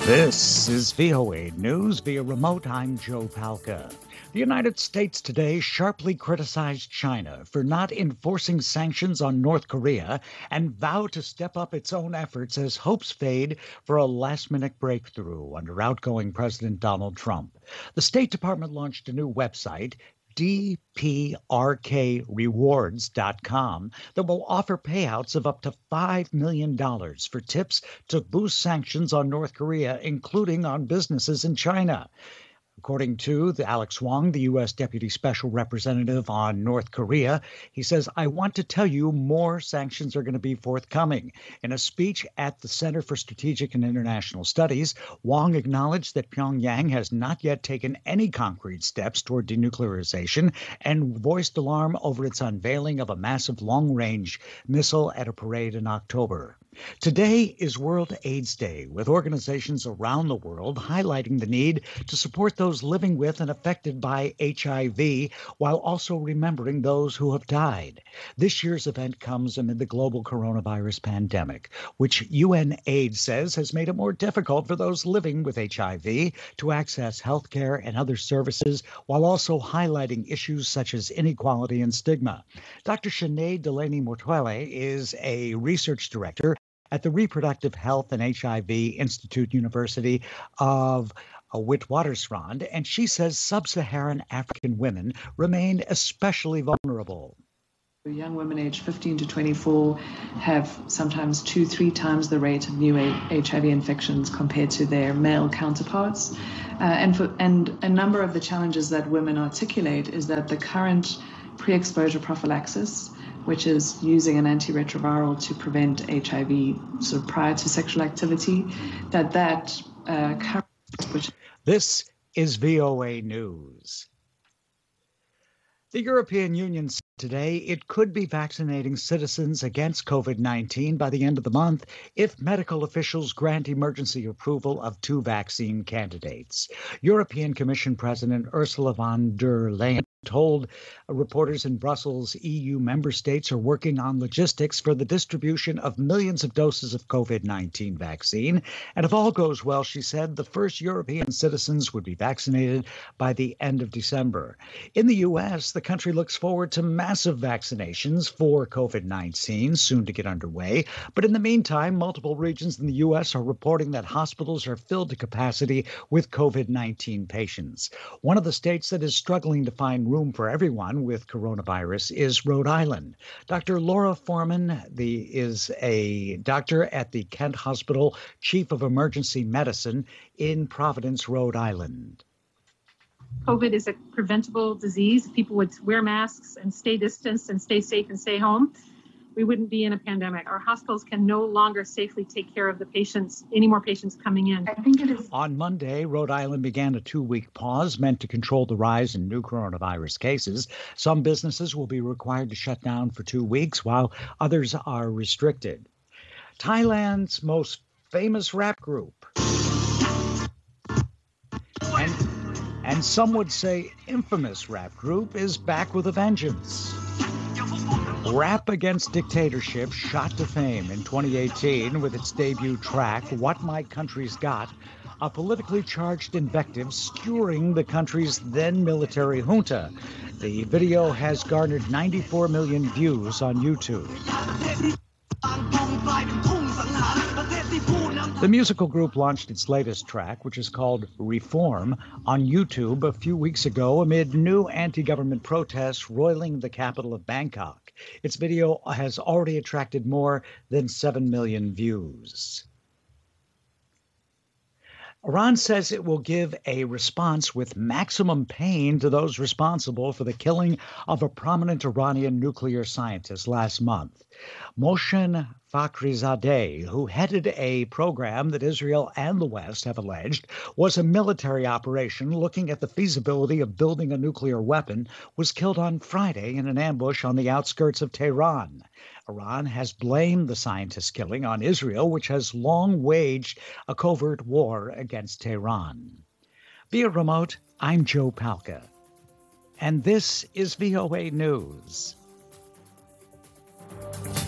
This is VOA News via remote. I'm Joe Palca. The United States today sharply criticized China for not enforcing sanctions on North Korea and vowed to step up its own efforts as hopes fade for a last-minute breakthrough under outgoing President Donald Trump. The State Department launched a new website, dprkrewards.com, that will offer payouts of up to $5 million for tips to boost sanctions on North Korea, including on businesses in China. According to Alex Wong, the U.S. Deputy Special Representative on North Korea, he says, "I want to tell you more sanctions are going to be forthcoming." In a speech at the Center for Strategic and International Studies, Wong acknowledged that Pyongyang has not yet taken any concrete steps toward denuclearization and voiced alarm over its unveiling of a massive long-range missile at a parade in October. Today is World AIDS Day, with organizations around the world highlighting the need to support those living with and affected by HIV while also remembering those who have died. This year's event comes amid the global coronavirus pandemic, which UN AIDS says has made it more difficult for those living with HIV to access health care and other services, while also highlighting issues such as inequality and stigma. Dr. Sinead Delaney-Mortuele is a research director at the Reproductive Health and HIV Institute University of Witwatersrand, and she says sub-Saharan African women remain especially vulnerable. Young women aged 15 to 24 have sometimes 2-3 times the rate of new HIV infections compared to their male counterparts. And a number of the challenges that women articulate is that the current pre-exposure prophylaxis, which is using an antiretroviral to prevent HIV sort of prior to sexual activity, This is VOA News. The European Union said today it could be vaccinating citizens against COVID-19 by the end of the month if medical officials grant emergency approval of 2 vaccine candidates. European Commission President Ursula von der Leyen told reporters in Brussels EU member states are working on logistics for the distribution of millions of doses of COVID-19 vaccine. And if all goes well, she said, the first European citizens would be vaccinated by the end of December. In the U.S., the country looks forward to massive vaccinations for COVID-19 soon to get underway. But in the meantime, multiple regions in the U.S. are reporting that hospitals are filled to capacity with COVID-19 patients. One of the states that is struggling to find room for everyone with coronavirus is Rhode Island. Dr. Laura Foreman is a doctor at the Kent Hospital, Chief of Emergency Medicine in Providence, Rhode Island. COVID is a preventable disease. If people would wear masks and stay distanced and stay safe and stay home, we wouldn't be in a pandemic. Our hospitals can no longer safely take care of the patients, any more patients coming in. I think it is. On Monday, Rhode Island began a 2-week pause meant to control the rise in new coronavirus cases. Some businesses will be required to shut down for 2 weeks, while others are restricted. Thailand's most famous rap group, and some would say infamous rap group, is back with a vengeance. Rap Against Dictatorship shot to fame in 2018 with its debut track, What My Country's Got, a politically charged invective skewering the country's then military junta. The video has garnered 94 million views on YouTube. The musical group launched its latest track, which is called Reform, on YouTube a few weeks ago amid new anti-government protests roiling the capital of Bangkok. Its video has already attracted more than 7 million views. Iran says it will give a response with maximum pain to those responsible for the killing of a prominent Iranian nuclear scientist last month. Mohsen Fakhrizadeh, who headed a program that Israel and the West have alleged was a military operation looking at the feasibility of building a nuclear weapon, was killed on Friday in an ambush on the outskirts of Tehran. Iran has blamed the scientist's killing on Israel, which has long waged a covert war against Tehran. Via remote, I'm Joe Palca, and this is VOA News.